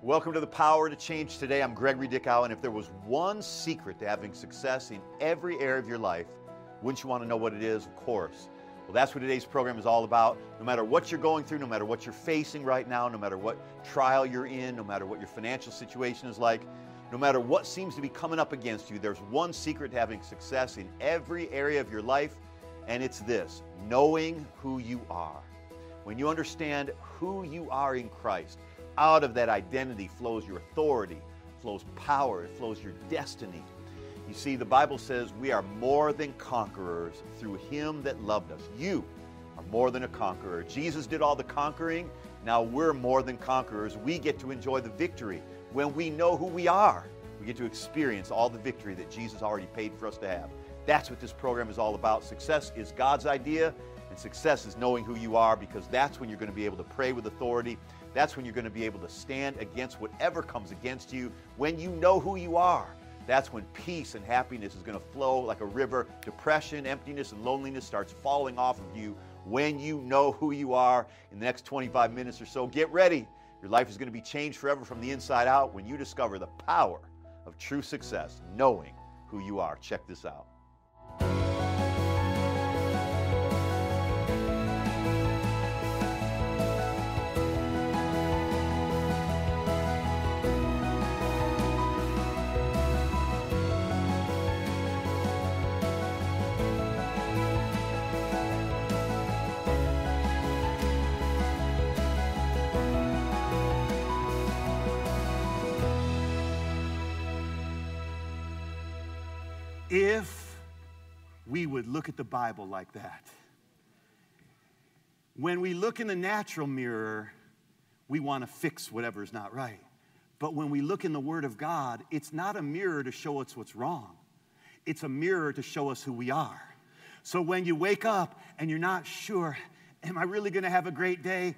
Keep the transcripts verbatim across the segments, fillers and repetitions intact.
Welcome to the Power to Change today. I'm Gregory Dickow, and if there was one secret to having success in every area of your life, wouldn't you want to know what it is? Of course. Well, that's what today's program is all about. No matter what you're going through, no matter what you're facing right now, no matter what trial you're in, no matter what your financial situation is like, no matter what seems to be coming up against you, there's one secret to having success in every area of your life, and it's this: knowing who you are. When you understand who you are in Christ, out of that identity flows your authority, flows power, it flows your destiny. You see, the Bible says we are more than conquerors through Him that loved us. You are more than a conqueror. Jesus did all the conquering. Now we're more than conquerors. We get to enjoy the victory. When we know who we are, we get to experience all the victory that Jesus already paid for us to have. That's what this program is all about. Success is God's idea, and success is knowing who you are, because that's when you're going to be able to pray with authority. That's when you're going to be able to stand against whatever comes against you. When you know who you are, that's when peace and happiness is going to flow like a river. Depression, emptiness, and loneliness starts falling off of you when you know who you are. In the next twenty-five minutes or so, get ready. Your life is going to be changed forever from the inside out when you discover the power of true success, knowing who you are. Check this out. If we would look at the Bible like that. When we look in the natural mirror, we want to fix whatever is not right. But when we look in the Word of God, it's not a mirror to show us what's wrong. It's a mirror to show us who we are. So when you wake up and you're not sure, am I really going to have a great day?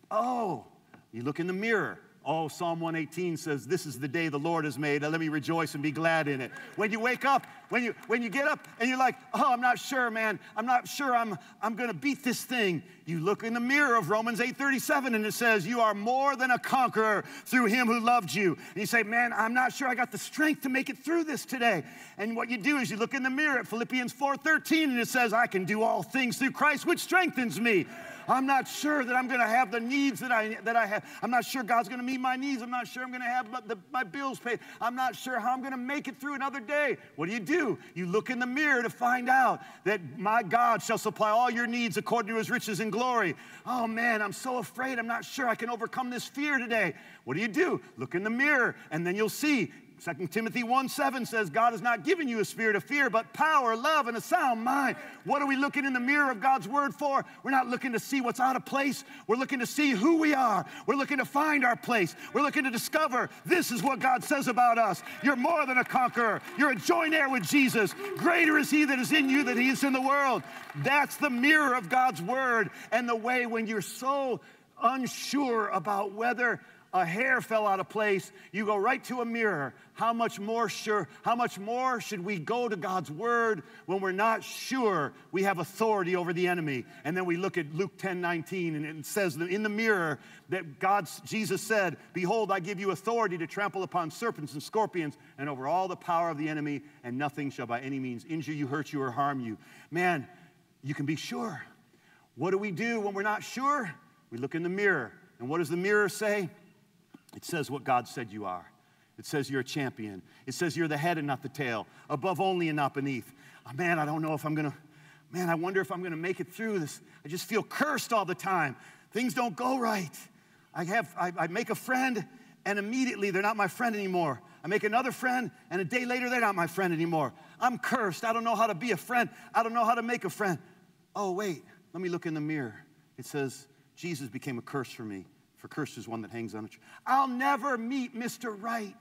Oh, you look in the mirror. Oh, Psalm one eighteen says, this is the day the Lord has made. Let me rejoice and be glad in it. When you wake up, when you when you get up and you're like, oh, I'm not sure, man. I'm not sure I'm, I'm going to beat this thing. You look in the mirror of Romans eight thirty-seven, and it says, you are more than a conqueror through Him who loved you. And you say, man, I'm not sure I got the strength to make it through this today. And what you do is you look in the mirror at Philippians four thirteen, and it says, I can do all things through Christ, which strengthens me. I'm not sure that I'm going to have the needs that I that I have. I'm not sure God's going to meet my needs. I'm not sure I'm going to have the, my bills paid. I'm not sure how I'm going to make it through another day. What do you do? You look in the mirror to find out that my God shall supply all your needs according to His riches and glory. Oh, man, I'm so afraid. I'm not sure I can overcome this fear today. What do you do? Look in the mirror, and then you'll see. Second Timothy one seven says, God has not given you a spirit of fear, but power, love, and a sound mind. What are we looking in the mirror of God's Word for? We're not looking to see what's out of place. We're looking to see who we are. We're looking to find our place. We're looking to discover this is what God says about us. You're more than a conqueror. You're a joint heir with Jesus. Greater is He that is in you than He is in the world. That's the mirror of God's Word, and the way when you're so unsure about whether a hair fell out of place, you go right to a mirror. How much more sure, how much more should we go to God's Word when we're not sure we have authority over the enemy? And then we look at Luke ten nineteen, and it says in the mirror that God's, Jesus said, behold, I give you authority to trample upon serpents and scorpions and over all the power of the enemy, and nothing shall by any means injure you, hurt you, or harm you. Man, you can be sure. What do we do when we're not sure? We look in the mirror. And what does the mirror say? It says what God said you are. It says you're a champion. It says you're the head and not the tail, above only and not beneath. Oh, man, I don't know if I'm going to, man, I wonder if I'm going to make it through this. I just feel cursed all the time. Things don't go right. I have, I, I make a friend, and immediately they're not my friend anymore. I make another friend, and a day later they're not my friend anymore. I'm cursed. I don't know how to be a friend. I don't know how to make a friend. Oh, wait, let me look in the mirror. It says, Jesus became a curse for me. For cursed is one that hangs on a tree. I'll never meet Mister Right.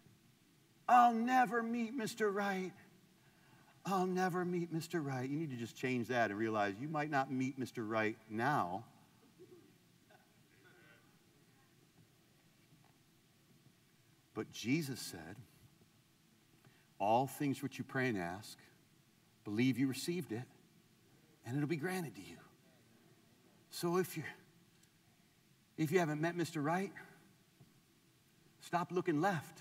I'll never meet Mister Right. I'll never meet Mister Right. You need to just change that and realize you might not meet Mister Right now. But Jesus said, all things which you pray and ask, believe you received it, and it'll be granted to you. So if you're If you haven't met Mister Right, Stop looking left.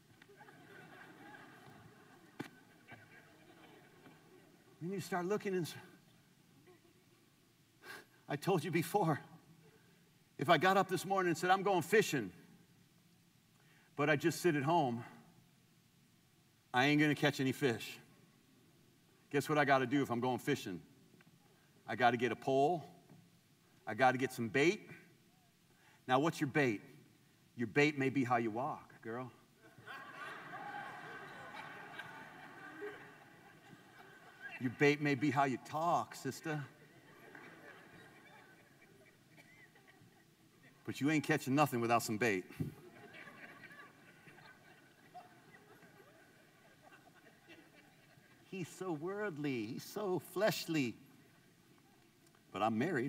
You need to start looking and I told you before, if I got up this morning and said, I'm going fishing, but I just sit at home, I ain't going to catch any fish. Guess what I got to do if I'm going fishing? I got to get a pole. I got to get some bait. Now, what's your bait? Your bait may be how you walk, girl. Your bait may be how you talk, sister. But you ain't catching nothing without some bait. He's so worldly. He's so fleshly. But I'm married.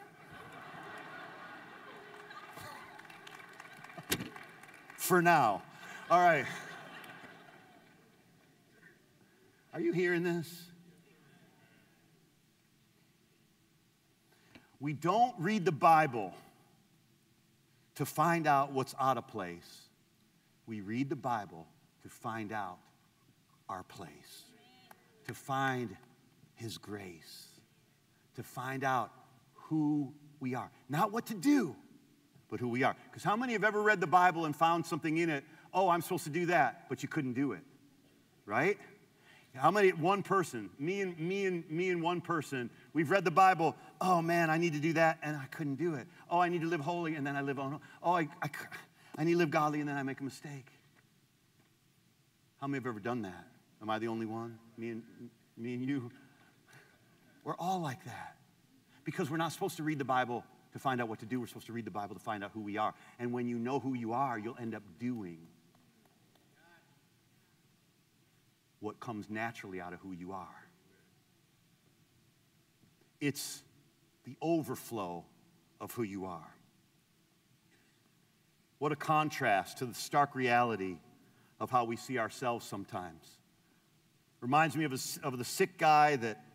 For now. All right. Are you hearing this? We don't read the Bible to find out what's out of place. We read the Bible to find out our place, to find His grace, to find out who we are. Not what to do, but who we are. Because how many have ever read the Bible and found something in it, oh, I'm supposed to do that, but you couldn't do it, right? How many, one person, me and, me and, me and one person, we've read the Bible, oh man, I need to do that, and I couldn't do it. Oh, I need to live holy, and then I live on, oh, I, I, I need to live godly, and then I make a mistake. How many have ever done that? Am I the only one? Me and, me and you? We're all like that. Because we're not supposed to read the Bible to find out what to do. We're supposed to read the Bible to find out who we are. And when you know who you are, you'll end up doing what comes naturally out of who you are. It's the overflow of who you are. What a contrast to the stark reality of how we see ourselves sometimes. Reminds me of, a, of the sick guy that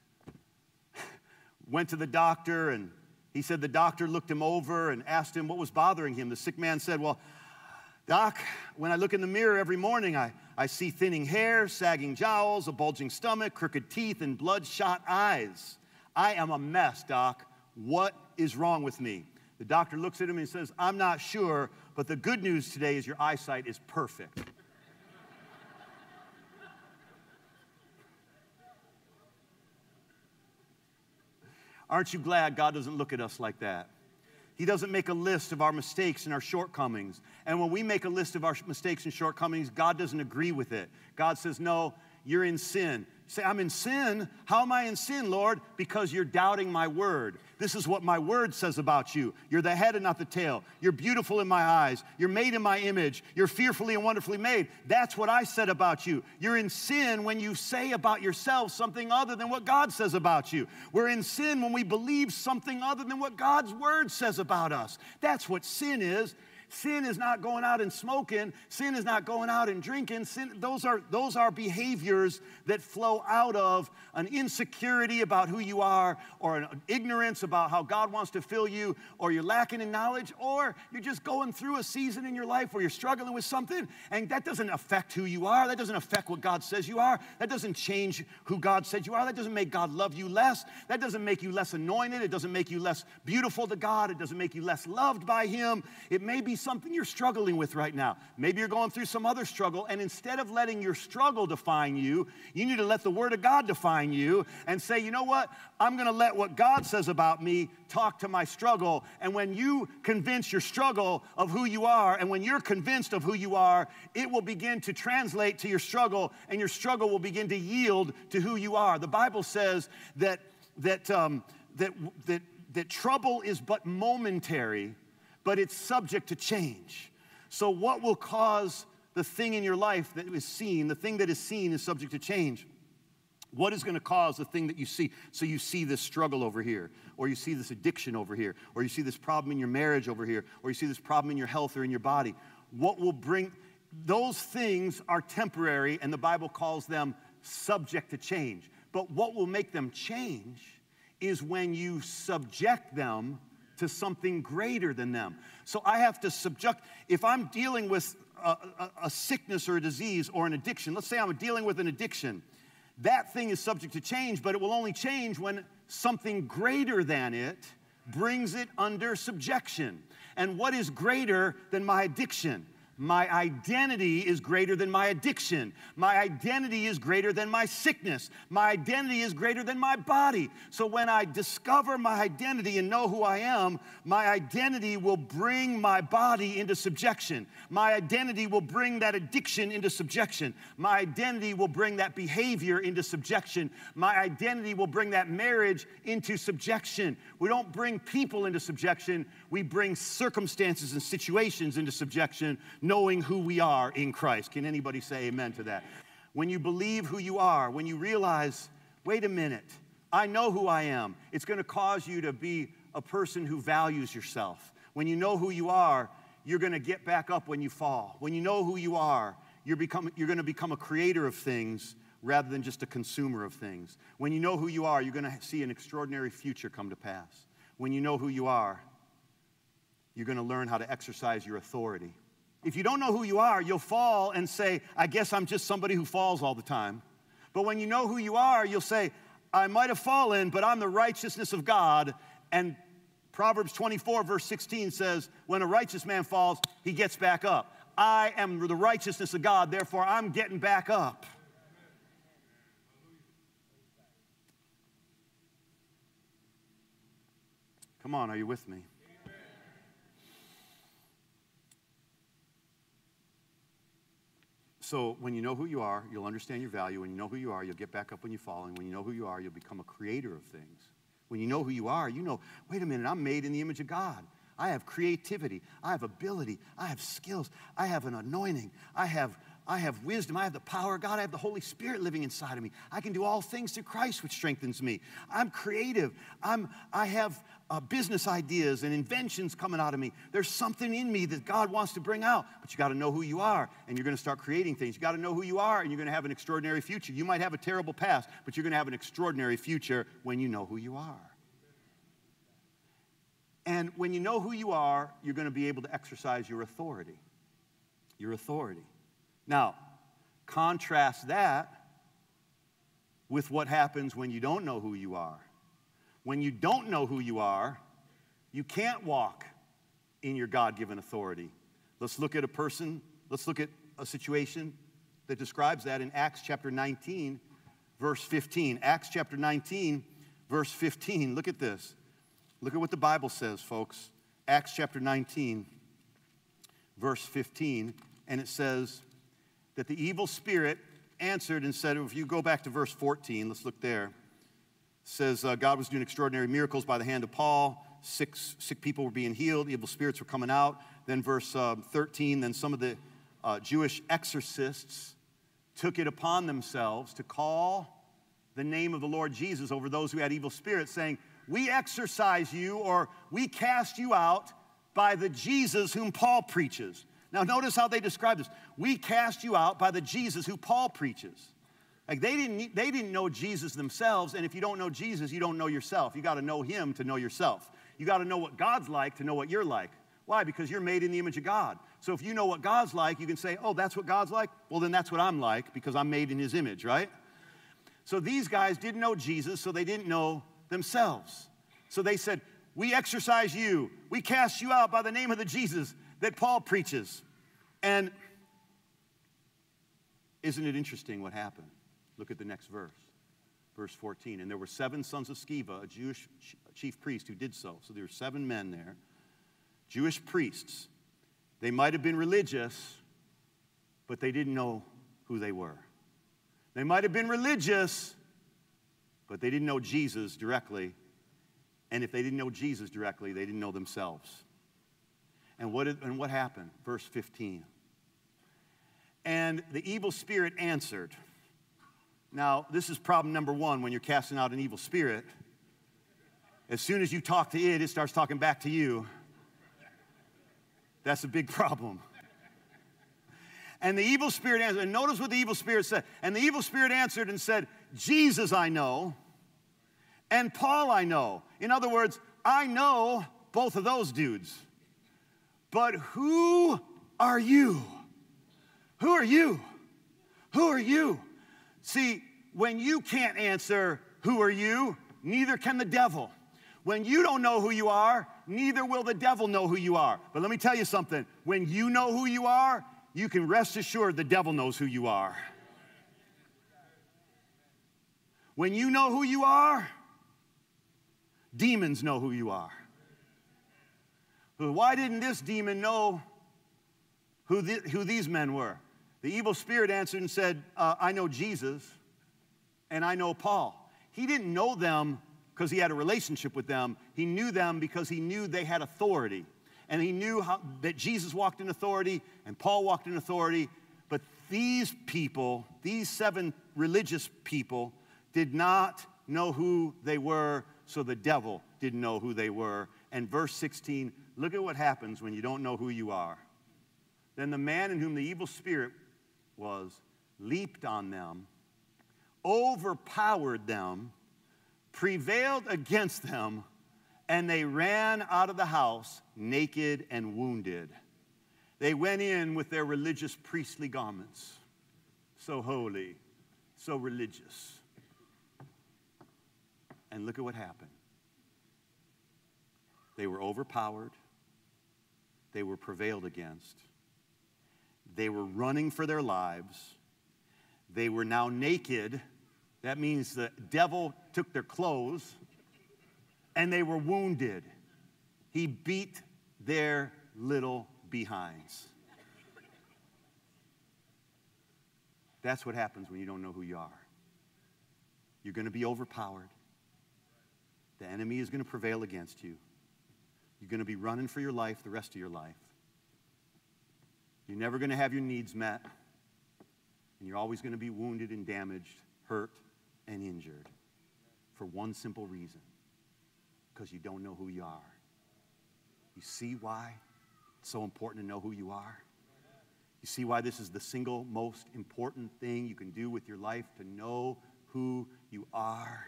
went to the doctor, and he said the doctor looked him over and asked him what was bothering him. The sick man said, well, Doc, when I look in the mirror every morning, I, I see thinning hair, sagging jowls, a bulging stomach, crooked teeth, and bloodshot eyes. I am a mess, Doc. What is wrong with me? The doctor looks at him and says, I'm not sure, but the good news today is your eyesight is perfect. Aren't you glad God doesn't look at us like that? He doesn't make a list of our mistakes and our shortcomings. And when we make a list of our mistakes and shortcomings, God doesn't agree with it. God says, no, you're in sin. You say, I'm in sin? How am I in sin, Lord? Because you're doubting my word. This is what my word says about you. You're the head and not the tail. You're beautiful in my eyes. You're made in my image. You're fearfully and wonderfully made. That's what I said about you. You're in sin when you say about yourself something other than what God says about you. We're in sin when we believe something other than what God's word says about us. That's what sin is. Sin is not going out and smoking. Sin is not going out and drinking. Sin, those are, those are behaviors that flow out of an insecurity about who you are, or an ignorance about how God wants to fill you, or you're lacking in knowledge, or you're just going through a season in your life where you're struggling with something, and that doesn't affect who you are. That doesn't affect what God says you are. That doesn't change who God says you are. That doesn't make God love you less. That doesn't make you less anointed. It doesn't make you less beautiful to God. It doesn't make you less loved by Him. It may be something you're struggling with right now. Maybe you're going through some other struggle, and instead of letting your struggle define you, you need to let the Word of God define you and say, you know what? I'm going to let what God says about me talk to my struggle. And when you convince your struggle of who you are, and when you're convinced of who you are, it will begin to translate to your struggle, and your struggle will begin to yield to who you are. The Bible says that that um, that that that trouble is but momentary, but it's subject to change. So what will cause the thing in your life that is seen, the thing that is seen is subject to change. What is going to cause the thing that you see? So you see this struggle over here, or you see this addiction over here, or you see this problem in your marriage over here, or you see this problem in your health or in your body. What will bring, those things are temporary, and the Bible calls them subject to change. But what will make them change is when you subject them to something greater than them. So I have to subject, if I'm dealing with a, a, a sickness or a disease or an addiction, let's say I'm dealing with an addiction, that thing is subject to change, but it will only change when something greater than it brings it under subjection. And what is greater than my addiction? My identity is greater than my addiction. My identity is greater than my sickness. My identity is greater than my body. So when I discover my identity and know who I am, my identity will bring my body into subjection. My identity will bring that addiction into subjection. My identity will bring that behavior into subjection. My identity will bring that marriage into subjection. We don't bring people into subjection. We bring circumstances and situations into subjection, knowing who we are in Christ. Can anybody say amen to that? When you believe who you are, when you realize, wait a minute, I know who I am, it's going to cause you to be a person who values yourself. When you know who you are, you're going to get back up when you fall. When you know who you are, you're, become, you're going to become a creator of things rather than just a consumer of things. When you know who you are, you're going to see an extraordinary future come to pass. When you know who you are, you're going to learn how to exercise your authority. If you don't know who you are, you'll fall and say, I guess I'm just somebody who falls all the time. But when you know who you are, you'll say, I might have fallen, but I'm the righteousness of God. And Proverbs twenty-four, verse sixteen says, when a righteous man falls, he gets back up. I am the righteousness of God, therefore I'm getting back up. Come on, are you with me? So when you know who you are, you'll understand your value. When you know who you are, you'll get back up when you fall. And when you know who you are, you'll become a creator of things. When you know who you are, you know, wait a minute, I'm made in the image of God. I have creativity. I have ability. I have skills. I have an anointing. I have, I have wisdom. I have the power of God. I have the Holy Spirit living inside of me. I can do all things through Christ, which strengthens me. I'm creative. I'm, I have uh, business ideas and inventions coming out of me. There's something in me that God wants to bring out, but you got to know who you are, and you're going to start creating things. You got to know who you are, and you're going to have an extraordinary future. You might have a terrible past, but you're going to have an extraordinary future when you know who you are. And when you know who you are, you're going to be able to exercise your authority. Your authority. Now, contrast that with what happens when you don't know who you are. When you don't know who you are, you can't walk in your God-given authority. Let's look at a person, let's look at a situation that describes that in Acts chapter nineteen, verse fifteen. Acts chapter nineteen, verse fifteen. Look at this. Look at what the Bible says, folks. Acts chapter nineteen, verse fifteen. And it says that the evil spirit answered and said, if you go back to verse fourteen, let's look there. It says, uh, God was doing extraordinary miracles by the hand of Paul. Sick, sick people were being healed. Evil spirits were coming out. Then verse uh, thirteen, then some of the uh, Jewish exorcists took it upon themselves to call the name of the Lord Jesus over those who had evil spirits, saying, we exorcise you, or we cast you out by the Jesus whom Paul preaches. Now notice how they describe this. We cast you out by the Jesus who Paul preaches. Like they didn't, they didn't know Jesus themselves, and if you don't know Jesus, you don't know yourself. You got to know him to know yourself. You got to know what God's like to know what you're like. Why? Because you're made in the image of God. So if you know what God's like, you can say, oh, that's what God's like? Well, then that's what I'm like because I'm made in his image, right? So these guys didn't know Jesus, so they didn't know themselves. So they said, we exorcise you. We cast you out by the name of the Jesus that Paul preaches. And isn't it interesting what happened? Look at the next verse. Verse fourteen. And there were seven sons of Sceva, a Jewish chief priest, who did so. So there were seven men there. Jewish priests. They might have been religious, but they didn't know who they were. They might have been religious, but they didn't know Jesus directly. And if they didn't know Jesus directly, they didn't know themselves. And what, and what happened? Verse fifteen. And the evil spirit answered. Now, this is problem number one when you're casting out an evil spirit. As soon as you talk to it, it starts talking back to you. That's a big problem. And the evil spirit answered, and notice what the evil spirit said. And the evil spirit answered and said, Jesus I know, and Paul I know. In other words, I know both of those dudes. But who are you? Who are you? Who are you? See, when you can't answer, who are you? Neither can the devil. When you don't know who you are, neither will the devil know who you are. But let me tell you something. When you know who you are, you can rest assured the devil knows who you are. When you know who you are, demons know who you are. Why didn't this demon know who, the, who these men were? The evil spirit answered and said, uh, I know Jesus and I know Paul. He didn't know them because he had a relationship with them. He knew them because he knew they had authority. And he knew how, that Jesus walked in authority and Paul walked in authority. But these people, these seven religious people, did not know who they were, so the devil didn't know who they were. And verse sixteen, look at what happens when you don't know who you are. Then the man in whom the evil spirit was leaped on them, overpowered them, prevailed against them, and they ran out of the house naked and wounded. They went in with their religious priestly garments, so holy, so religious. And look at what happened. They were overpowered. They were prevailed against. They were running for their lives. They were now naked. That means the devil took their clothes. And they were wounded. He beat their little behinds. That's what happens when you don't know who you are. You're going to be overpowered. The enemy is going to prevail against you. You're going to be running for your life the rest of your life. You're never going to have your needs met. And you're always going to be wounded and damaged, hurt and injured for one simple reason. Because you don't know who you are. You see why it's so important to know who you are? You see why this is the single most important thing you can do with your life, to know who you are?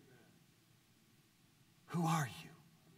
Who are you?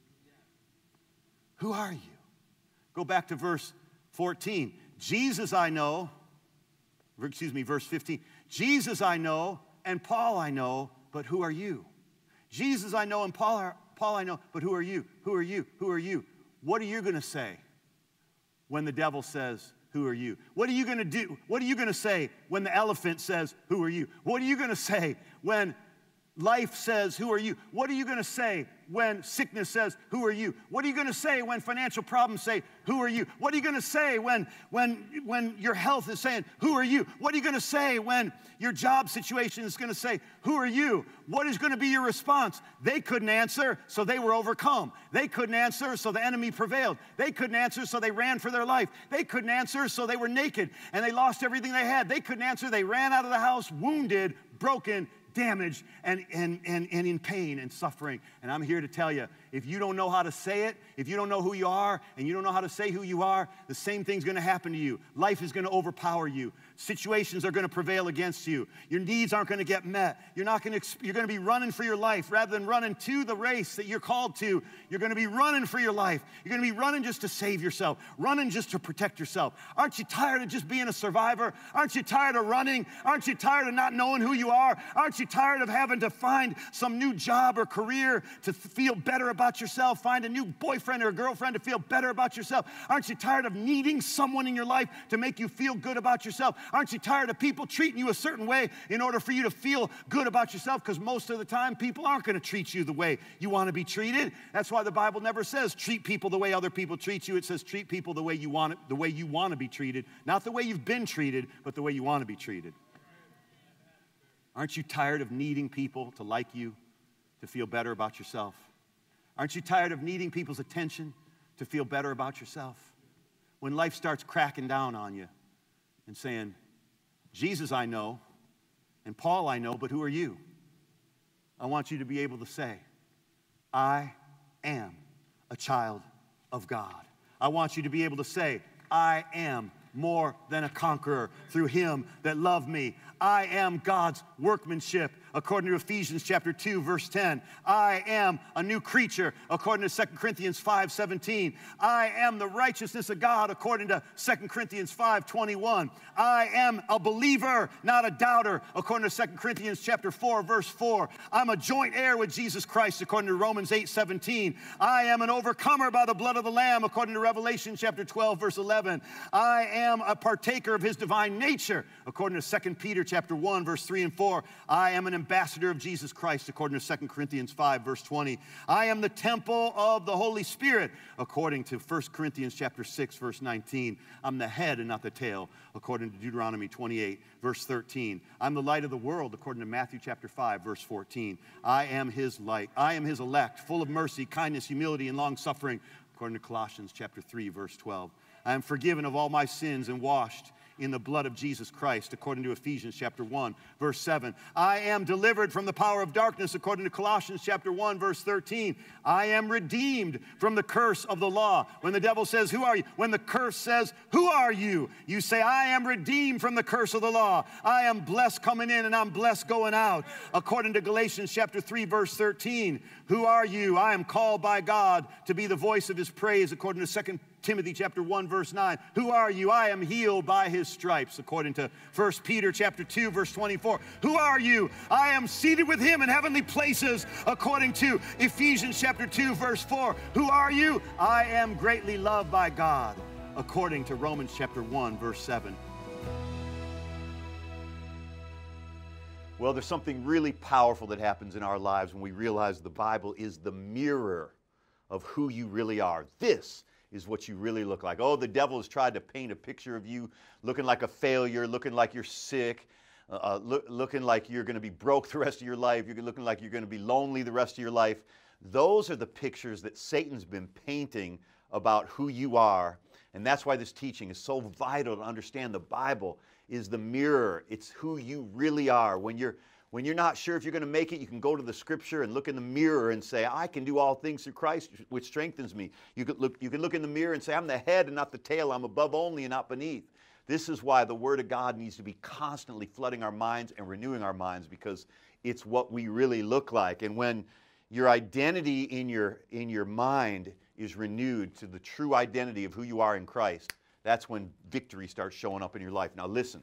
Who are you? Go back to verse fourteen. Jesus I know, excuse me, verse fifteen. Jesus I know, and Paul I know, but who are you? Jesus I know, and Paul, are, Paul I know, but who are you? Who are you? Who are you? What are you going to say when the devil says, who are you? What are you going to do? What are you going to say when the elephant says, who are you? What are you going to say when life says, who are you? What are you going to say when sickness says, who are you? What are you going to say when financial problems say, who are you? What are you going to say when, when, when your health is saying, who are you? What are you going to say when your job situation is going to say, who are you? What is going to be your response? They couldn't answer, so they were overcome. They couldn't answer, so the enemy prevailed. They couldn't answer, so they ran for their life. They couldn't answer, so they were naked, and they lost everything they had. They couldn't answer, they ran out of the house, wounded, broken, damaged, and, and, and, and in pain and suffering. And I'm here to tell you, if you don't know how to say it, if you don't know who you are, and you don't know how to say who you are, the same thing's going to happen to you. Life is going to overpower you. Situations are going to prevail against you. Your needs aren't going to get met. You're not going to, you're going to be running for your life rather than running to the race that you're called to. You're going to be running for your life. You're going to be running just to save yourself, running just to protect yourself. Aren't you tired of just being a survivor? Aren't you tired of running? Aren't you tired of not knowing who you are? Aren't you tired of having to find some new job or career to feel better about yourself? Find a new boyfriend or girlfriend to feel better about yourself? Aren't you tired of needing someone in your life to make you feel good about yourself? Aren't you tired of people treating you a certain way in order for you to feel good about yourself? Because most of the time, people aren't going to treat you the way you want to be treated. That's why the Bible never says treat people the way other people treat you. It says treat people the way you want it, the way you want to be treated, not the way you've been treated, but the way you want to be treated. Aren't you tired of needing people to like you, to feel better about yourself? Aren't you tired of needing people's attention to feel better about yourself? When life starts cracking down on you and saying, Jesus I know, and Paul I know, but who are you? I want you to be able to say, I am a child of God. I want you to be able to say, I am more than a conqueror through him that loved me. I am God's workmanship, according to Ephesians chapter two, verse ten. I am a new creature, according to Second Corinthians five seventeen. I am the righteousness of God, according to Second Corinthians five twenty-one. I am a believer, not a doubter, according to Second Corinthians chapter four, verse four. I'm a joint heir with Jesus Christ, according to Romans eight seventeen. I am an overcomer by the blood of the Lamb, according to Revelation chapter twelve, verse eleven. I am a partaker of his divine nature, according to Second Peter chapter one, verse three and four. I am an ambassador of Jesus Christ, according to Second Corinthians five, verse twenty. I am the temple of the Holy Spirit, according to First Corinthians chapter six, verse nineteen. I'm the head and not the tail, according to Deuteronomy twenty-eight, verse thirteen. I'm the light of the world, according to Matthew chapter five, verse fourteen. I am his light. I am his elect, full of mercy, kindness, humility, and long-suffering, according to Colossians chapter three, verse twelve. I am forgiven of all my sins and washed in the blood of Jesus Christ, according to Ephesians chapter one, verse seven. I am delivered from the power of darkness, according to Colossians chapter one, verse thirteen. I am redeemed from the curse of the law. When the devil says, who are you? When the curse says, who are you? You say, I am redeemed from the curse of the law. I am blessed coming in and I'm blessed going out, according to Galatians chapter three, verse thirteen. Who are you? I am called by God to be the voice of his praise, according to Second Timothy chapter one, verse nine. Who are you? I am healed by his stripes, according to First Peter chapter two, verse twenty-four. Who are you? I am seated with him in heavenly places, according to Ephesians chapter two, verse four. Who are you? I am greatly loved by God, according to Romans chapter one, verse seven. Well, there's something really powerful that happens in our lives when we realize the Bible is the mirror of who you really are. This is what you really look like. Oh, the devil has tried to paint a picture of you looking like a failure, looking like you're sick, uh, look, looking like you're going to be broke the rest of your life, you're looking like you're going to be lonely the rest of your life. Those are the pictures that Satan's been painting about who you are. And that's why this teaching is so vital to understand. The Bible is the mirror. It's who you really are. When you're When you're not sure if you're going to make it, you can go to the scripture and look in the mirror and say, I can do all things through Christ, which strengthens me. You can look, you can look in the mirror and say, I'm the head and not the tail. I'm above only and not beneath. This is why the Word of God needs to be constantly flooding our minds and renewing our minds, because it's what we really look like. And when your identity in your, in your mind is renewed to the true identity of who you are in Christ, that's when victory starts showing up in your life. Now listen.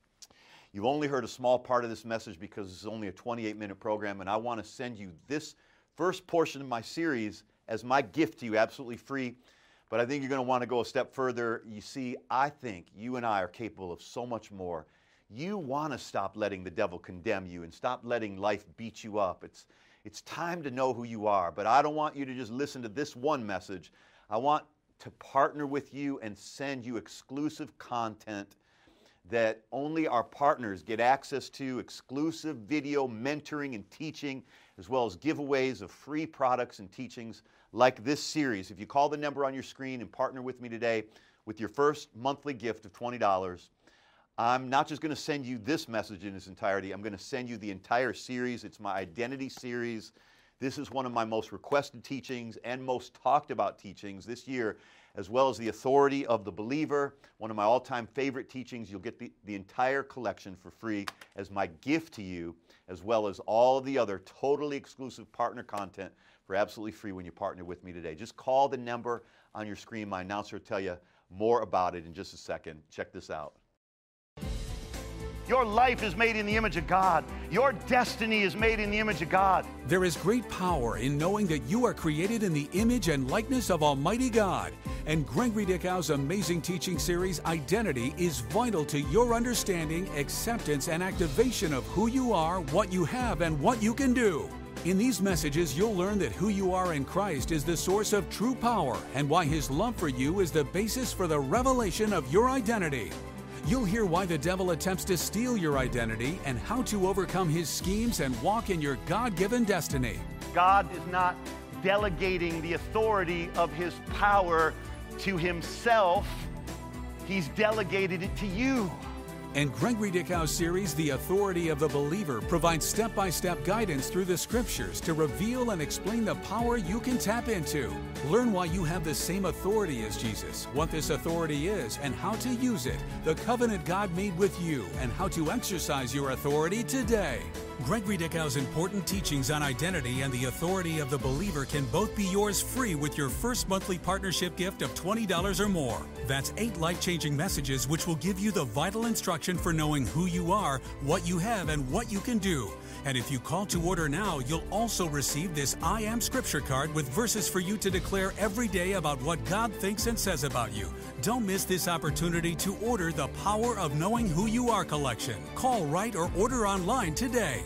You've only heard a small part of this message because this is only a twenty-eight minute program, and I want to send you this first portion of my series as my gift to you, absolutely free. But I think you're going to want to go a step further. You see, I think you and I are capable of so much more. You want to stop letting the devil condemn you and stop letting life beat you up. It's, it's time to know who you are, but I don't want you to just listen to this one message. I want to partner with you and send you exclusive content that only our partners get access to, exclusive video mentoring and teaching, as well as giveaways of free products and teachings like this series. If you call the number on your screen and partner with me today with your first monthly gift of twenty dollars, I'm not just going to send you this message in its entirety, I'm going to send you the entire series. It's my identity series. This is one of my most requested teachings and most talked about teachings this year, as well as the authority of the believer, one of my all-time favorite teachings. You'll get the, the entire collection for free as my gift to you, as well as all of the other totally exclusive partner content for absolutely free when you partner with me today. Just call the number on your screen. My announcer will tell you more about it in just a second. Check this out. Your life is made in the image of God. Your destiny is made in the image of God. There is great power in knowing that you are created in the image and likeness of Almighty God. And Gregory Dickau's amazing teaching series, Identity, is vital to your understanding, acceptance, and activation of who you are, what you have, and what you can do. In these messages, you'll learn that who you are in Christ is the source of true power, and why His love for you is the basis for the revelation of your identity. You'll hear why the devil attempts to steal your identity and how to overcome his schemes and walk in your God-given destiny. God is not delegating the authority of His power to Himself. He's delegated it to you. And Gregory Dickau's series, The Authority of the Believer, provides step-by-step guidance through the Scriptures to reveal and explain the power you can tap into. Learn why you have the same authority as Jesus, what this authority is, and how to use it, the covenant God made with you, and how to exercise your authority today. Gregory Dickau's important teachings on identity and the authority of the believer can both be yours free with your first monthly partnership gift of twenty dollars or more. That's eight life-changing messages which will give you the vital instruction for knowing who you are, what you have, and what you can do. And if you call to order now, you'll also receive this I Am Scripture card with verses for you to declare every day about what God thinks and says about you. Don't miss this opportunity to order the Power of Knowing Who You Are collection. Call, write, or order online today.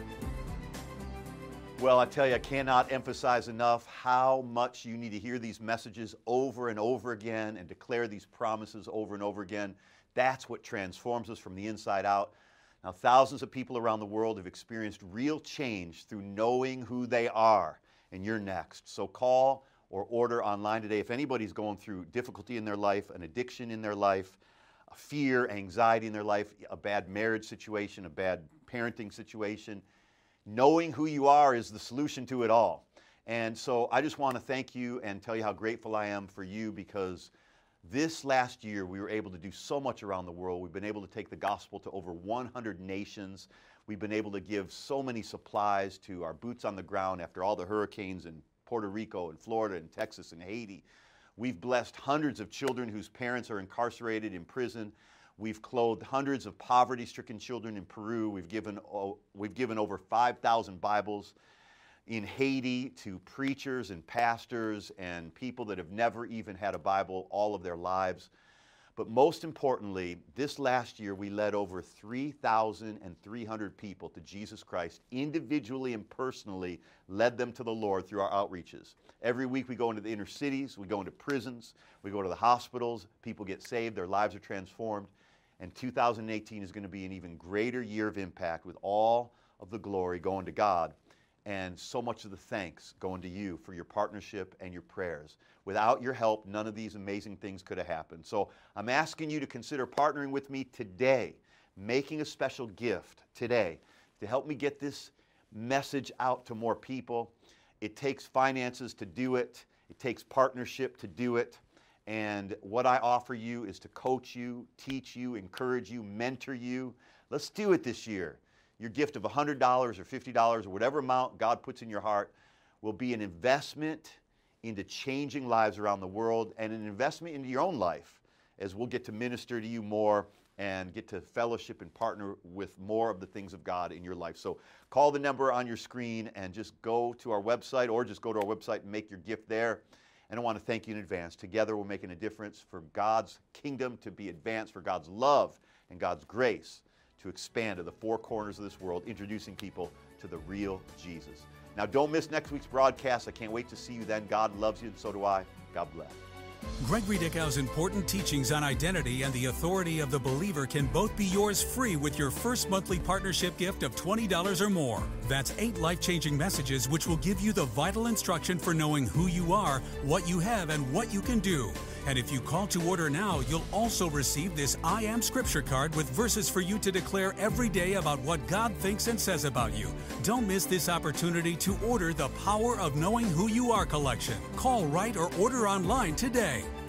Well, I tell you, I cannot emphasize enough how much you need to hear these messages over and over again and declare these promises over and over again. That's what transforms us from the inside out. Now, thousands of people around the world have experienced real change through knowing who they are, and you're next. So call or order online today. If anybody's going through difficulty in their life, an addiction in their life, a fear, anxiety in their life, a bad marriage situation, a bad parenting situation, knowing who you are is the solution to it all. And so I just want to thank you and tell you how grateful I am for you, because this last year we were able to do so much around the world. We've been able to take the gospel to over one hundred nations. We've been able to give so many supplies to our boots on the ground after all the hurricanes in Puerto Rico and Florida and Texas and Haiti. We've blessed hundreds of children whose parents are incarcerated in prison. We've clothed hundreds of poverty-stricken children in Peru. We've given, oh, we've given over five thousand Bibles in Haiti to preachers and pastors and people that have never even had a Bible all of their lives. But most importantly, this last year we led over three thousand three hundred people to Jesus Christ, individually and personally led them to the Lord through our outreaches. Every week we go into the inner cities, we go into prisons, we go to the hospitals, people get saved, their lives are transformed. And two thousand eighteen is going to be an even greater year of impact, with all of the glory going to God and so much of the thanks going to you for your partnership and your prayers. Without your help, none of these amazing things could have happened. So I'm asking you to consider partnering with me today, making a special gift today to help me get this message out to more people. It takes finances to do it. It takes partnership to do it. And what I offer you is to coach you, teach you, encourage you, mentor you. Let's do it this year. Your gift of one hundred dollars or fifty dollars or whatever amount God puts in your heart will be an investment into changing lives around the world, and an investment into your own life, as we'll get to minister to you more and get to fellowship and partner with more of the things of God in your life. So call the number on your screen and just go to our website, or just go to our website and make your gift there. And I want to thank you in advance. Together we're making a difference for God's kingdom to be advanced, for God's love and God's grace to expand to the four corners of this world, introducing people to the real Jesus. Now, don't miss next week's broadcast. I can't wait to see you then. God loves you, and so do I. God bless. Gregory Dickau's important teachings on identity and the authority of the believer can both be yours free with your first monthly partnership gift of twenty dollars or more. That's eight life-changing messages which will give you the vital instruction for knowing who you are, what you have, and what you can do. And if you call to order now, you'll also receive this I Am Scripture card with verses for you to declare every day about what God thinks and says about you. Don't miss this opportunity to order the Power of Knowing Who You Are collection. Call, write, or order online today.